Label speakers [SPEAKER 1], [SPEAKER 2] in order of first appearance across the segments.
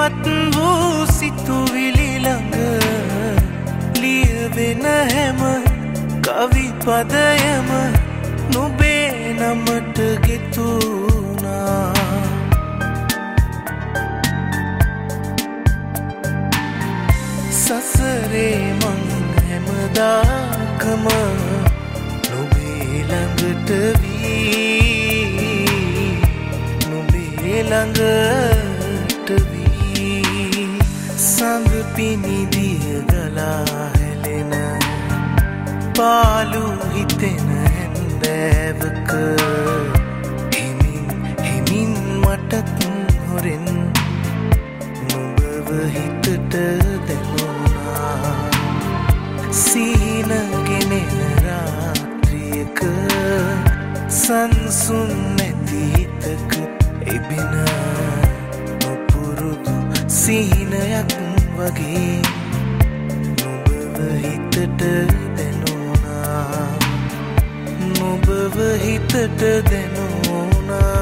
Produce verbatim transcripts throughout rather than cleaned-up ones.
[SPEAKER 1] ඉවත් වූ සිතුවිලි ළඟ ලියවෙන හැම කවි පදයම නුඹේ නමට ගෙතුනා. සසරේ මං හැමදාකම නුඹේ ළඟට වී නුඹේ ළඟට වී සඳ පිනිදිය ගලා හැලෙන පාළු හිතෙන හැන්දෑවක හිමින් හිමින් මටත් හොරෙන් නුඹව හිතට දැනුණා. සීන ගෙනෙන රාත්‍රියක සංසුන් නැති හිතක එබින නොපුරුදු සීනයක් වගේ නුඹව හිතට දැනුණා. නුඹව හිතට දැනුණා.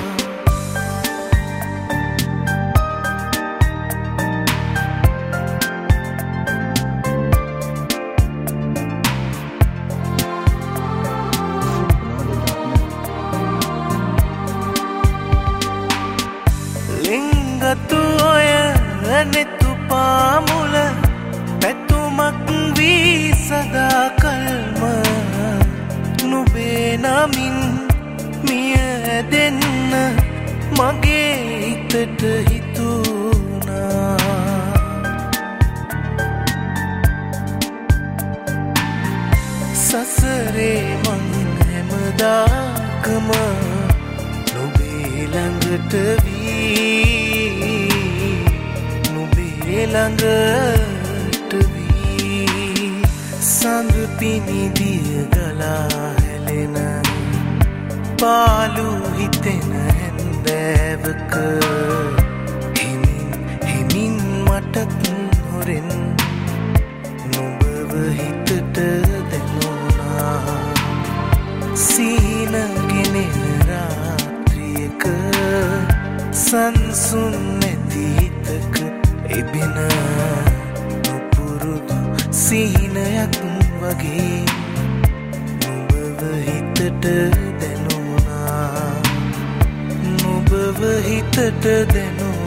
[SPEAKER 1] ලිංගතු ඔය නෙතු පාමුල පැතුමක් වී සදා කල්ම නුඹේ නමින් මිය ඇදෙන්න මගේ හිතට හිතුණා. සසරේ මං හැමදාකම නුඹේ ළඟට වී නුඹේ ළඟට වී සඳ පිනිදිය ගලා හැලෙන පාළු හිතෙන හැන්දෑවක හිමින් හිමින් මටත් හොරෙන් නුඹව හිතට දැනුණා. සීන ගෙනෙන රාත්‍රියක සංසුන් නැති හිතක එබින නොපුරුදු සීනයක් වගේ නුඹව හිතට දැනුණා. නුඹව හිතට දැනුණා.